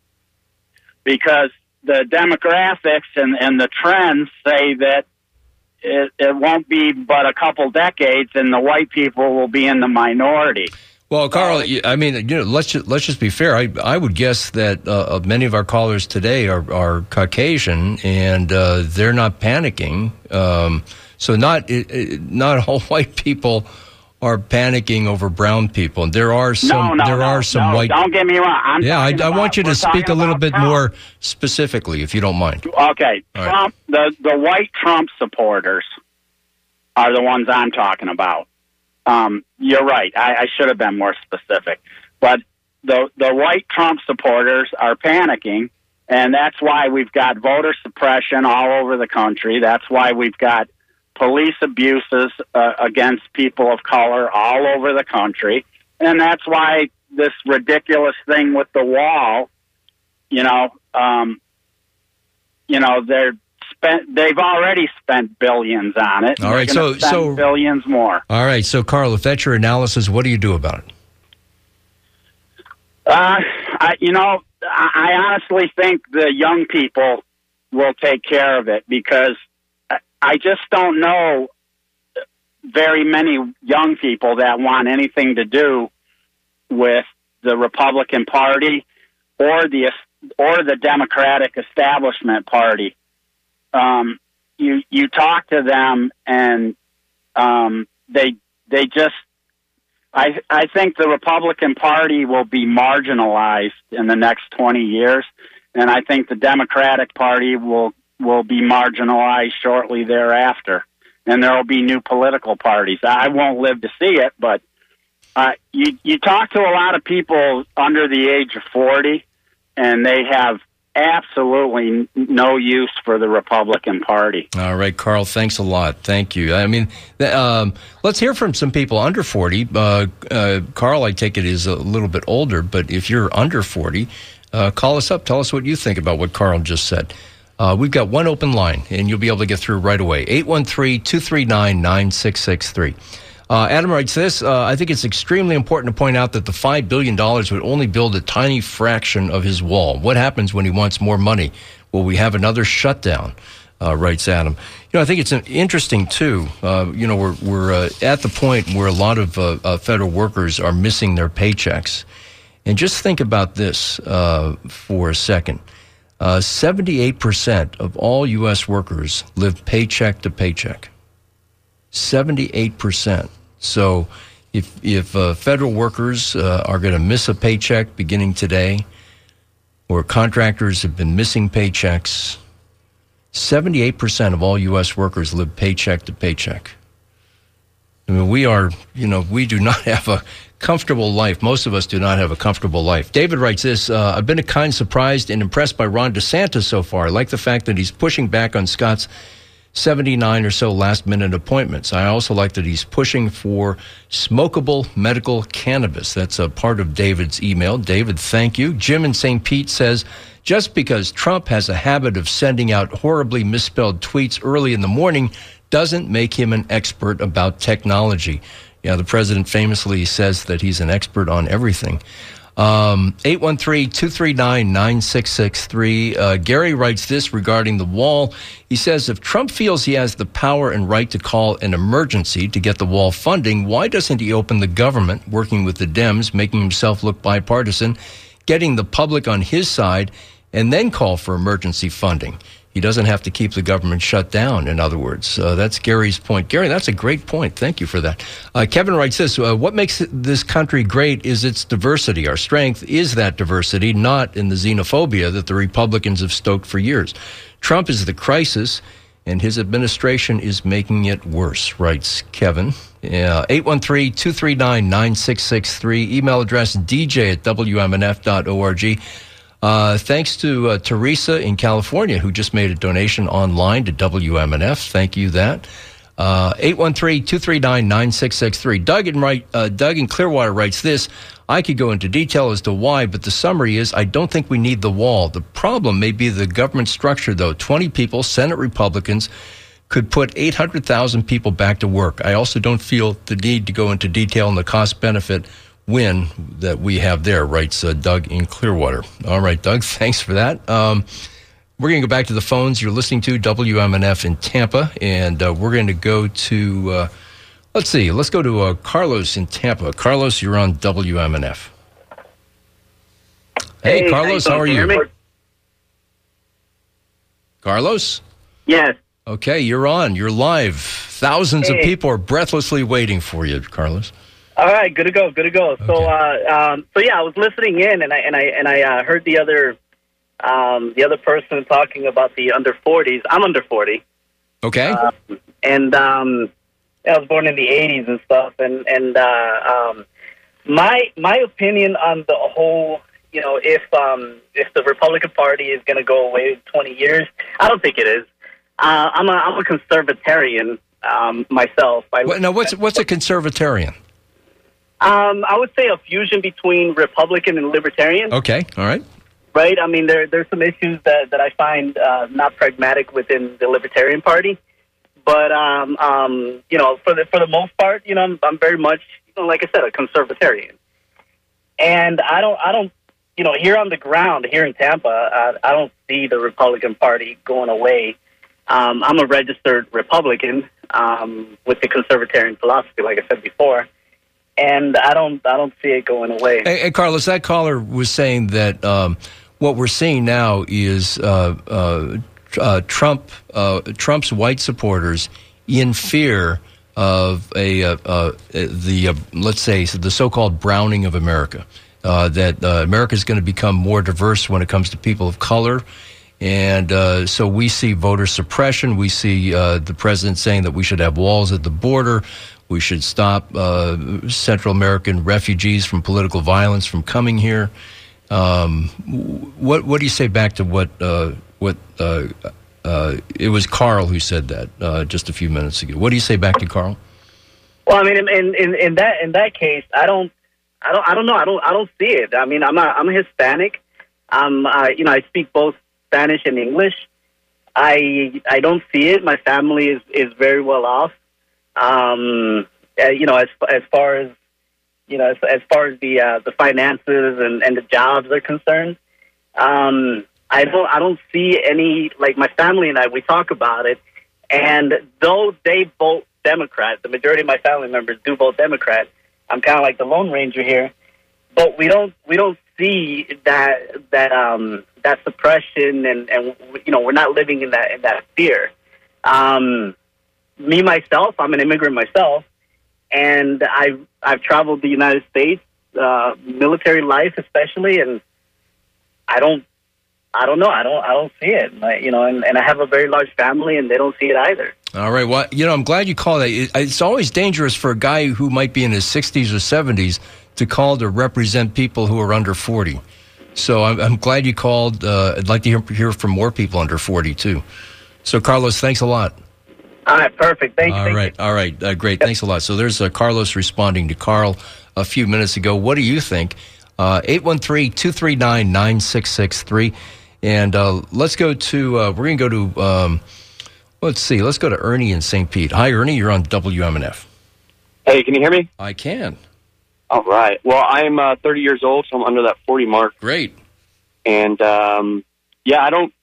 M: because the demographics and, and the trends say that it, it won't be but a couple decades, and the white people will be in the minority.
B: Well, Carl, I mean, you know, let's just, let's just be fair. I I would guess that uh, many of our callers today are, are Caucasian, and uh, they're not panicking. Um, so not it, it, not all white people are panicking over brown people. And there are some.
M: No, no,
B: there
M: no,
B: are some
M: no,
B: white.
M: Don't get me wrong. I'm
B: yeah, I, I
M: about,
B: want you to speak a little bit
M: Trump.
B: more specifically, if you don't mind.
M: Okay,
B: All right.
M: Trump. The the white Trump supporters are the ones I'm talking about. Um, you're right. I, I should have been more specific. But the the white Trump supporters are panicking, and that's why we've got voter suppression all over the country. That's why we've got police abuses uh, against people of color all over the country. And that's why this ridiculous thing with the wall, you know, um, you know, they're spent, they've already spent billions on it.
B: All right,
M: They're gonna
B: so-
M: spend
B: so-
M: billions more.
B: All right, so Carl, if that's your analysis, what do you do about it?
M: Uh, I, you know, I, I honestly think the young people will take care of it, because I, I just don't know very many young people that want anything to do with the Republican Party or the or the Democratic establishment party. Um, you you talk to them, and um, they they just. I I think the Republican Party will be marginalized in the next twenty years, and I think the Democratic Party will will be marginalized shortly thereafter, and there will be new political parties. I won't live to see it, but uh, you you talk to a lot of people under the age of forty, and they have absolutely no use for the Republican Party.
B: All right, Carl, thanks a lot. Thank you. I mean, th- um, let's hear from some people under forty. Uh, uh, Carl, I take it, is a little bit older, but if you're under forty, uh, call us up. Tell us what you think about what Carl just said. Uh, we've got one open line, and you'll be able to get through right away. eight one three, two three nine, nine six six three. Uh, Adam writes this, uh, I think it's extremely important to point out that the five billion dollars would only build a tiny fraction of his wall. What happens when he wants more money? Will we have another shutdown? Uh, writes Adam. You know, I think it's interesting, too. Uh, you know, we're, we're uh, at the point where a lot of uh, uh, federal workers are missing their paychecks. And just think about this uh, for a second. Uh, seventy-eight percent of all U S workers live paycheck to paycheck. seventy-eight percent. So if if uh, federal workers uh, are going to miss a paycheck beginning today, or contractors have been missing paychecks, seventy-eight percent of all U S workers live paycheck to paycheck. I mean, we are, you know, we do not have a comfortable life. Most of us do not have a comfortable life. David writes this, uh, I've been a kind surprised and impressed by Ron DeSantis so far. I like the fact that he's pushing back on Scott's seventy-nine or so last-minute appointments. I also like that he's pushing for smokable medical cannabis. That's a part of David's email. David, thank you. Jim in Saint Pete says, just because Trump has a habit of sending out horribly misspelled tweets early in the morning doesn't make him an expert about technology. Yeah, the president famously says that he's an expert on everything. Um, eight one three, two three nine, nine six six three. Uh, Gary writes this regarding the wall. He says, if Trump feels he has the power and right to call an emergency to get the wall funding, why doesn't he open the government, working with the Dems, making himself look bipartisan, getting the public on his side, and then call for emergency funding? He doesn't have to keep the government shut down, in other words. Uh, that's Gary's point. Gary, that's a great point. Thank you for that. Uh, Kevin writes this, uh, what makes this country great is its diversity. Our strength is that diversity, not in the xenophobia that the Republicans have stoked for years. Trump is the crisis, and his administration is making it worse, writes Kevin. Uh, eight one three, two three nine, nine six six three. Email address d j at w m n f dot org. Uh, thanks to uh, Teresa in California, who just made a donation online to W M N F. Thank you that. Uh, eight one three, two three nine, nine six six three. Doug in, right, uh, Doug in Clearwater writes this. I could go into detail as to why, but the summary is I don't think we need the wall. The problem may be the government structure, though. twenty people, Senate Republicans, could put eight hundred thousand people back to work. I also don't feel the need to go into detail on the cost-benefit win that we have there, writes uh, Doug in Clearwater. All right, Doug, thanks for that. Um, We're going to go back to the phones. You're listening to W M N F in Tampa, and uh, we're going to go to, uh, let's see, let's go to uh, Carlos in Tampa. Carlos, you're on W M N F. Hey,
N: Hey,
B: Carlos,
N: how
B: how are
N: you
B: you?
N: doing?
B: Carlos?
N: Yes.
B: Okay, you're on. You're live. Thousands of
N: Hey.
B: people are breathlessly waiting for you, Carlos.
N: All right, good to go, good to go. So, uh, um, so yeah, I was listening in, and I and I and I uh, heard the other, um, the other person talking about the under forties. I'm under forty,
B: Okay.
N: uh, and um, I was born in the eighties and stuff. And and uh, um, my my opinion on the whole, you know, if um, if the Republican Party is going to go away in twenty years, I don't think it is. Uh, I'm a I'm a conservatarian um, myself. I
B: What, now, what's what's a conservatarian?
N: Um, I would say a fusion between Republican and Libertarian.
B: Okay, all right.
N: Right? I mean, there there's some issues that, that I find uh, not pragmatic within the Libertarian Party. But, um, um, you know, for the for the most part, you know, I'm, I'm very much, you know, like I said, a conservatarian. And I don't, I don't, you know, here on the ground, here in Tampa, uh, I don't see the Republican Party going away. Um, I'm a registered Republican um, with the conservatarian philosophy, like I said before. And I don't, I don't see it going away.
B: Hey, hey, Carlos, that caller was saying that um, what we're seeing now is uh, uh, uh, Trump, uh, Trump's white supporters in fear of a uh, uh, the uh, let's say the so-called browning of America. Uh, that uh, America is going to become more diverse when it comes to people of color. And uh, so we see voter suppression. We see uh, the president saying that we should have walls at the border. We should stop uh, Central American refugees from political violence from coming here. Um, what what do you say back to what uh, what uh, uh, it was Carl who said that uh, just a few minutes ago? What do you say back to Carl?
N: Well, I mean, in, in, in that in that case, I don't, I don't, I don't know. I don't, I don't see it. I mean, I'm a, I'm a Hispanic. Um, I, you know, I speak both Spanish and English. I, I don't see it. My family is, is very well off. Um, uh, you know, as as far as you know, as, as far as the uh, the finances and, and the jobs are concerned, um, I don't I don't see any, like my family and I, we talk about it, and though they vote Democrat, the majority of my family members do vote Democrat. I'm kind of like the Lone Ranger here, but we don't we don't see that that um, that suppression, and, and you know, we're not living in that in that fear. Um, me myself, I'm an immigrant myself, and I've I've traveled the United States, uh, military life especially, and I don't I don't know I don't I don't see it. Like, you know, and, and I have a very large family, and they don't see it either.
B: All right. Well, you know, I'm glad you called that. It, it's always dangerous for a guy who might be in his sixties or seventies to call to represent people who are under forty. So I'm, I'm glad you called. Uh, I'd like to hear, hear from more people under forty, too. So, Carlos, thanks a lot.
N: All right, perfect. Thank you.
B: All
N: thank
B: right,
N: you.
B: all right. Uh, great. Thanks a lot. So there's uh, Carlos responding to Carl a few minutes ago. What do you think? Uh, eight one three, two three nine, nine six six three. And uh, let's go to, uh, we're going to go to, um, let's see, let's go to Ernie in Saint Pete. Hi, Ernie. You're on W M N F.
O: Hey, can you hear me?
B: I can.
O: All right. Well, I'm uh, thirty years old, so I'm under that forty mark.
B: Great.
O: And, um, yeah, I don't,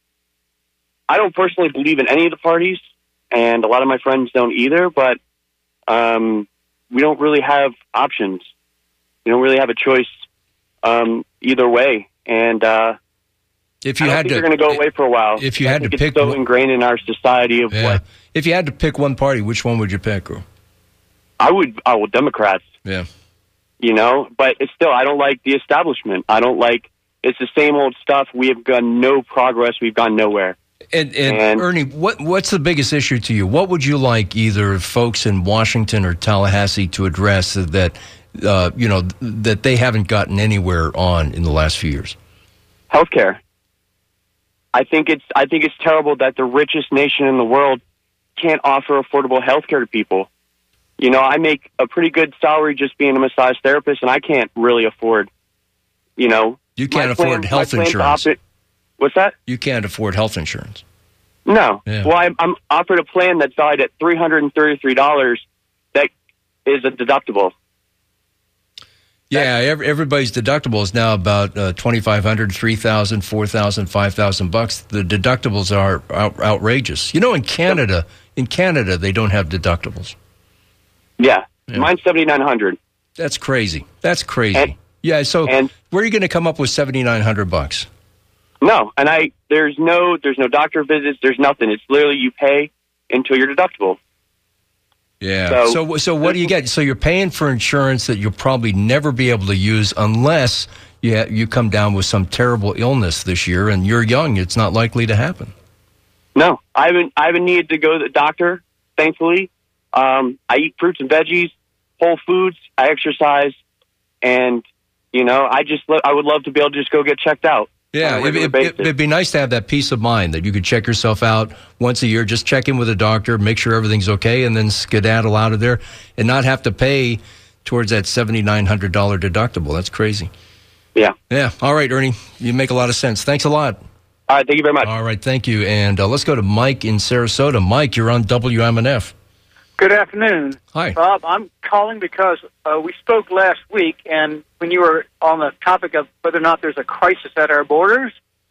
O: I don't personally believe in any of the parties, and a lot of my friends don't either, but um, we don't really have options. We don't really have a choice um, either way. And uh,
B: if you
O: I don't
B: had
O: think
B: to,
O: they're going to go away for a while.
B: If you
O: I
B: had to
O: think
B: pick
O: it's so
B: one-
O: ingrained in our society of
B: Yeah.
O: what
B: If you had to pick one party, which one would you pick? Or?
O: I would, I would Democrats.
B: Yeah.
O: You know, but it's still, I don't like the establishment. I don't like, it's the same old stuff. We have done no progress. We've gone nowhere.
B: And, and,
O: And-
B: Ernie, what what's the biggest issue to you? What would you like either folks in Washington or Tallahassee to address that, uh, you know, that they haven't gotten anywhere on in the last few years?
O: Healthcare. I think it's, I think it's terrible that the richest nation in the world can't offer affordable healthcare to people. You know, I make a pretty good salary just being a massage therapist, and I can't really afford, you know.
B: You can't
O: my
B: afford
O: plan-
B: health
O: my plan's
B: insurance.
O: opposite- What's that?
B: You can't afford health insurance.
O: No.
B: Yeah.
O: Well, I'm, I'm offered a plan that's valued at three hundred thirty-three dollars that is a deductible.
B: Yeah, every, everybody's deductible is now about uh, twenty-five hundred, three thousand, four thousand, five thousand bucks. The deductibles are out, outrageous. You know, in Canada, in Canada, they don't have deductibles.
O: Yeah,
B: Yeah.
O: mine's seventy-nine hundred.
B: That's crazy. That's crazy.
O: And-
B: yeah. So,
O: and-
B: where are you going to come up with seventy-nine hundred bucks?
O: No, and I there's no there's no doctor visits. There's nothing. It's literally you pay into your deductible.
B: Yeah.
O: So-
B: So, so, what do you get? So you're paying for insurance that you'll probably never be able to use unless you ha- you come down with some terrible illness this year, and you're young. It's not likely to happen.
O: No, I haven't I haven't needed to go to the doctor. Thankfully, um, I eat fruits and veggies, whole foods. I exercise, and you know, I just lo- I would love to be able to just go get checked out.
B: Yeah,
O: on a
B: it,
O: regular
B: it,
O: basis.
B: it, it'd be nice to have that peace of mind that you could check yourself out once a year. Just check in with a doctor, make sure everything's okay, and then skedaddle out of there and not have to pay towards that seventy-nine hundred dollars deductible. That's crazy.
O: Yeah.
B: Yeah. All right, Ernie, you make a lot of sense. Thanks a lot.
O: All right, thank you very much.
B: All right, thank you. And uh, let's go to Mike in Sarasota. Mike, you're on W M N F.
P: Good afternoon.
B: Hi.
P: Bob, I'm calling because uh, we spoke last week, and when you were on the topic of whether or not there's a crisis at our borders,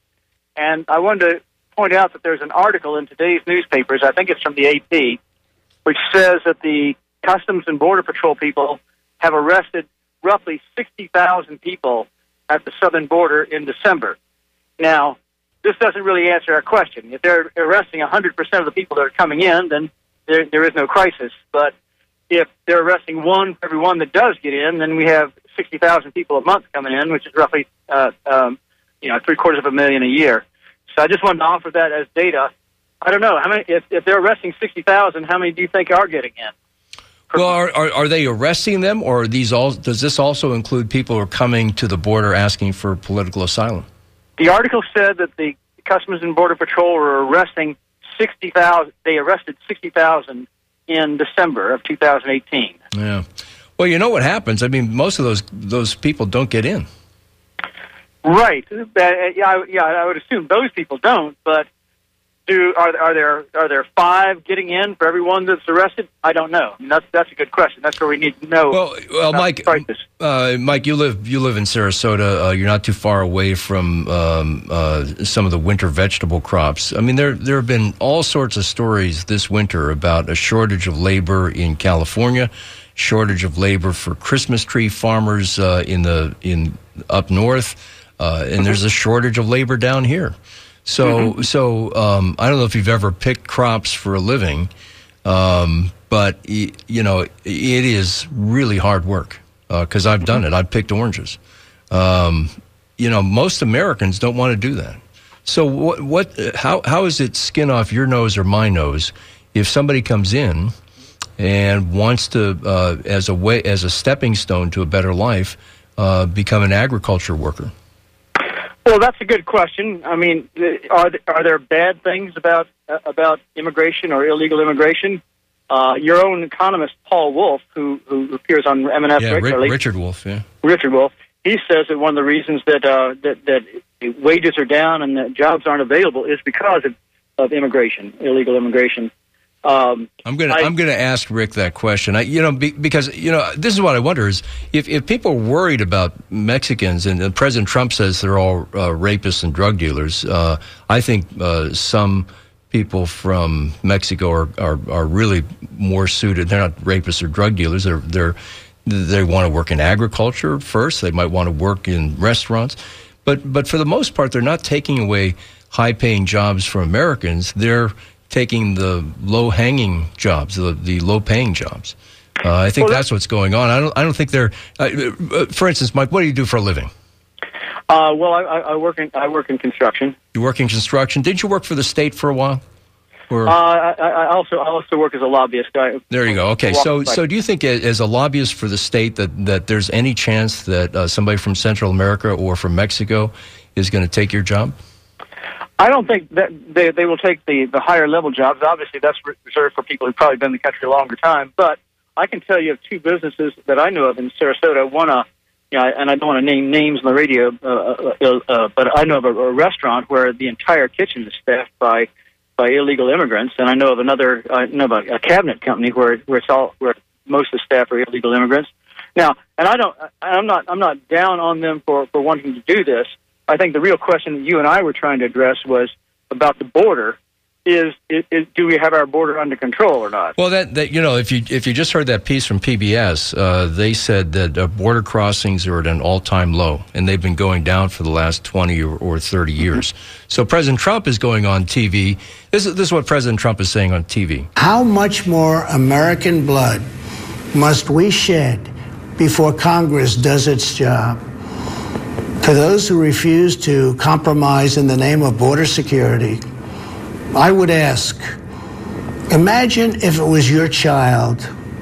P: and I wanted to point out that there's an article in today's newspapers, I think it's from the A P, which says that the Customs and Border Patrol people have arrested roughly sixty thousand people at the southern border in December. Now, this doesn't really answer our question. If they're arresting one hundred percent of the people that are coming in, then there, there is no crisis. But if they're arresting one for every one that does get in, then we have sixty thousand people a month coming in, which is roughly uh, um, you know three quarters of a million a year. So I just wanted to offer that as data. I don't know how many. If, if they're arresting sixty thousand, how many do you think are getting in?
B: Well, are, are, are they arresting them, or are these all? Does this also include people who are coming to the border asking for political asylum?
P: The article said that the Customs and Border Patrol were arresting sixty thousand. They arrested sixty thousand in December of two thousand eighteen.
B: Yeah. Well, you know what happens. I mean, most of those those people don't get in.
P: Right. Uh, yeah, I, yeah. I would assume those people don't. But do are are there are there five getting in for everyone that's arrested? I don't know. I mean, that's that's a good question. That's where we need to know.
B: Well, well, Mike, uh, Mike, you live you live in Sarasota. Uh, you're not too far away from um, uh, some of the winter vegetable crops. I mean, there there have been all sorts of stories this winter about a shortage of labor in California, shortage of labor for Christmas tree farmers uh, in the in up north, uh, and there's a shortage of labor down here. So, mm-hmm. so um, I don't know if you've ever picked crops for a living, um, but y- you know it is really hard work because uh, I've done it. I've picked oranges. Um, you know, most Americans don't want to do that. So, what? What? How? How is it skin off your nose or my nose if somebody comes in and wants to, uh, as a way, as a stepping stone to a better life, uh, become an agriculture worker?
P: Well, that's a good question. I mean, are there, are there bad things about uh, about immigration or illegal immigration? Uh, your own economist, Paul Wolf, who who appears on M N F
B: yeah,
P: regularly,
B: Richard Wolf, yeah,
P: Richard Wolf, he says that one of the reasons that uh, that that wages are down and that jobs aren't available is because of, of immigration, illegal immigration. Um,
B: I'm gonna I, I'm gonna ask Rick that question. I, you know, be, because you know, this is what I wonder is if, if people are worried about Mexicans and, and President Trump says they're all uh, rapists and drug dealers. Uh, I think uh, some people from Mexico are, are are really more suited. They're not rapists or drug dealers. They're they're they want to work in agriculture first. They might want to work in restaurants, but but for the most part, they're not taking away high paying jobs from Americans. They're taking the low-hanging jobs, the, the low-paying jobs. Uh, I think well, that's what's going on. I don't. I don't think they're. Uh, for instance, Mike, what do you do for a living?
P: Uh, well, I, I work in I work in construction.
B: You work in construction. Didn't you work for the state for a while? Or?
P: Uh, I, I also I also work as a lobbyist. I,
B: there you go. Okay, so so do you think as a lobbyist for the state that, that there's any chance that uh, somebody from Central America or from Mexico is going to take your job?
P: I don't think that they they will take the, the higher level jobs. Obviously, that's reserved for people who've probably been in the country a longer time. But I can tell you of two businesses that I know of in Sarasota. One, uh, you know, and I don't want to name names on the radio, uh, uh, uh, but I know of a, a restaurant where the entire kitchen is staffed by by illegal immigrants, and I know of another, I know of a, a cabinet company where where it's all where most of the staff are illegal immigrants. Now, and I don't, I'm not, I'm not down on them for, for wanting to do this. I think the real question that you and I were trying to address was about the border. Is, is, is do we have our border under control or not?
B: Well, that, that you know, if you if you just heard that piece from P B S, uh, they said that uh, border crossings are at an all-time low, and they've been going down for the last twenty or, or thirty years. Mm-hmm. So President Trump is going on T V. This is this is what President Trump is saying on T V.
D: How much more American blood must we shed before Congress does its job? For those who refuse to compromise in the name of border security, I would ask, imagine if it was your child,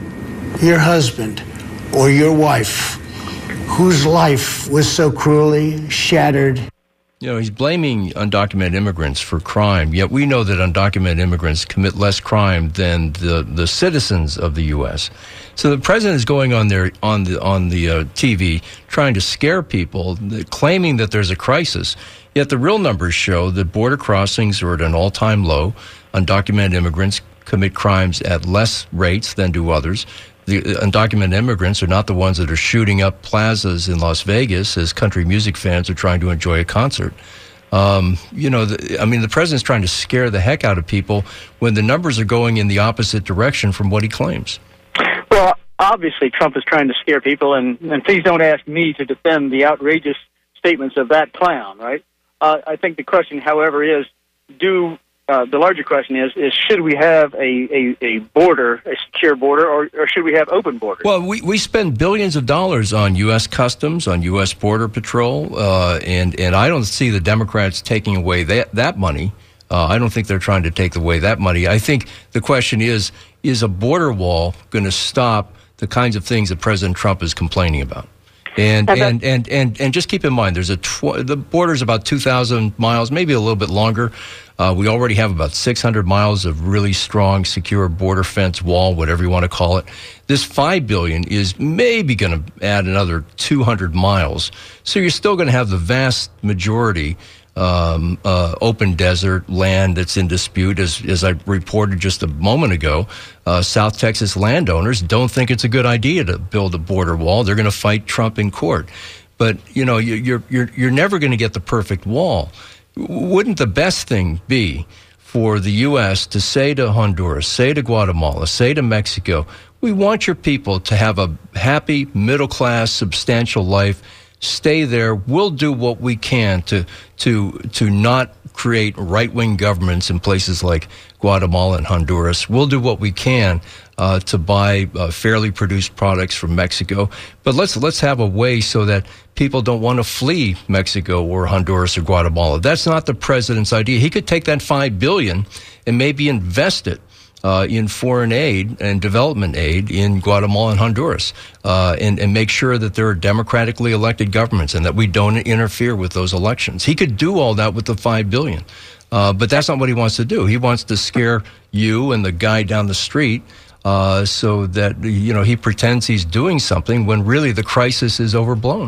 D: your husband, or your wife, whose life was so cruelly shattered.
B: You know, he's blaming undocumented immigrants for crime, yet we know that undocumented immigrants commit less crime than the, the citizens of the U S So the president is going on there on the on the uh, T V trying to scare people, claiming that there's a crisis. Yet the real numbers show that border crossings are at an all-time low. Undocumented immigrants commit crimes at less rates than do others. The undocumented immigrants are not the ones that are shooting up plazas in Las Vegas as country music fans are trying to enjoy a concert. Um, you know, the, I mean, the president's trying to scare the heck out of people when the numbers are going in the opposite direction from what he claims.
P: Well, obviously Trump is trying to scare people, and, and please don't ask me to defend the outrageous statements of that clown, right? Uh, I think the question, however, is do uh, the larger question is is should we have a, a, a border, a secure border, or, or should we have open borders?
B: Well, we, we spend billions of dollars on U S Customs, on U S Border Patrol, uh, and and I don't see the Democrats taking away that that money. Uh, I don't think they're trying to take away that money. I think the question is: is a border wall going to stop the kinds of things that President Trump is complaining about? And and, and, and and just keep in mind, there's a tw- the border's about two thousand miles, maybe a little bit longer. Uh, we already have about six hundred miles of really strong, secure border fence wall, whatever you want to call it. This five billion dollars is maybe going to add another two hundred miles. So you're still going to have the vast majority um, uh, open desert land that's in dispute. As, as I reported just a moment ago, uh, South Texas landowners don't think it's a good idea to build a border wall. They're going to fight Trump in court. But, you know, you, you're, you're, you're never going to get the perfect wall. Wouldn't the best thing be for the U S to say to Honduras, say to Guatemala, say to Mexico, we want your people to have a happy, middle-class, substantial life. Stay there. We'll do what we can to to to not create right-wing governments in places like Guatemala and Honduras. We'll do what we can uh, to buy uh, fairly produced products from Mexico. But let's let's have a way so that people don't want to flee Mexico or Honduras or Guatemala. That's not the president's idea. He could take that five billion dollars and maybe invest it Uh, in foreign aid and development aid in Guatemala and Honduras, uh, and, and make sure that there are democratically elected governments and that we don't interfere with those elections. He could do all that with the five billion dollars, uh, but that's not what he wants to do. He wants to scare you and the guy down the street uh, so that, you know, he pretends he's doing something when really the crisis is overblown.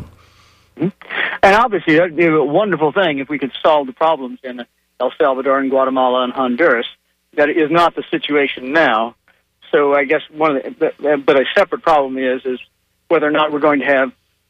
P: And obviously, that would be a wonderful thing if we could solve the problems in El Salvador and Guatemala and Honduras. That is not the situation now. So I guess one of the, but a separate problem is is whether or not we're going to have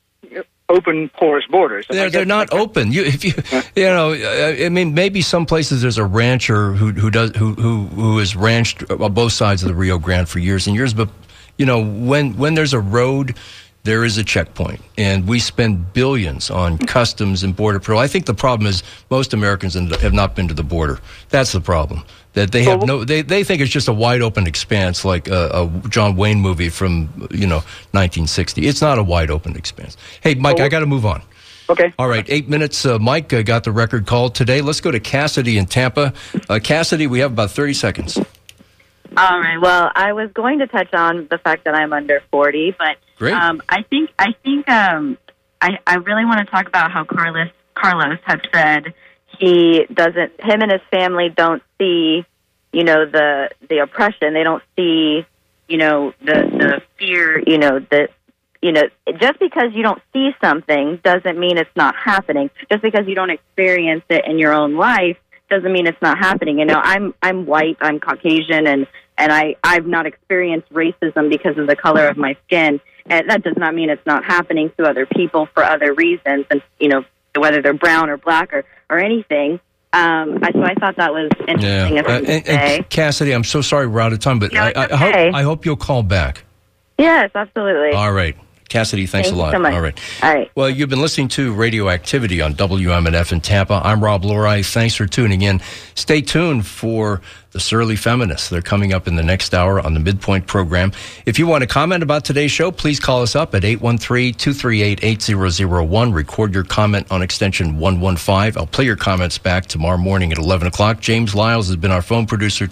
P: open, porous borders.
B: They're, they're not open. You, if you, you know, I mean, maybe some places there's a rancher who who does who who who has ranched on both sides of the Rio Grande for years and years. But you know, when when there's a road, there is a checkpoint, and we spend billions on customs and border patrol. I think the problem is most Americans have not been to the border. That's the problem. That they have no, they, they think it's just a wide open expanse like a, a John Wayne movie from, you know, nineteen sixty. It's not a wide open expanse. Hey, Mike, I got to move on.
P: Okay.
B: All right, eight minutes. Uh, Mike uh, got the record call today. Let's go to Cassidy in Tampa. Uh, Cassidy, we have about thirty seconds.
Q: All right. Well, I was going to touch on the fact that I'm under forty, but
B: Great.
Q: Um, I think I think um, I, I really want to talk about how Carlos Carlos had said he doesn't. Him and his family don't see, you know, the the oppression. They don't see, you know, the the fear. You know, the you know, just because you don't see something doesn't mean it's not happening. Just because you don't experience it in your own life doesn't mean it's not happening. You know, I'm I'm white, I'm Caucasian, and and I I've not experienced racism because of the color of my skin. And that does not mean it's not happening to other people for other reasons, and, you know, whether they're brown or black or, or anything. Um, I, so I thought that was interesting.
B: Yeah.
Q: Of
B: Uh,
Q: him to
B: and,
Q: say.
B: and Cassidy, I'm so sorry we're out of time, but
Q: No,
B: I,
Q: it's
B: I, I, hope,
Q: okay.
B: I hope you'll call back.
Q: Yes, absolutely.
B: All right. Cassidy, thanks
Q: Thank
B: a
Q: you
B: lot.
Q: so much.
B: All right.
Q: All right.
B: Well, you've been listening to Radioactivity on W M N F in Tampa. I'm Rob Lurai. Thanks for tuning in. Stay tuned for the Surly Feminists. They're coming up in the next hour on the Midpoint program. If you want to comment about today's show, please call us up at eight one three, two three eight, eight zero zero one. Record your comment on extension one one five. I'll play your comments back tomorrow morning at eleven o'clock. James Lyles has been our phone producer today.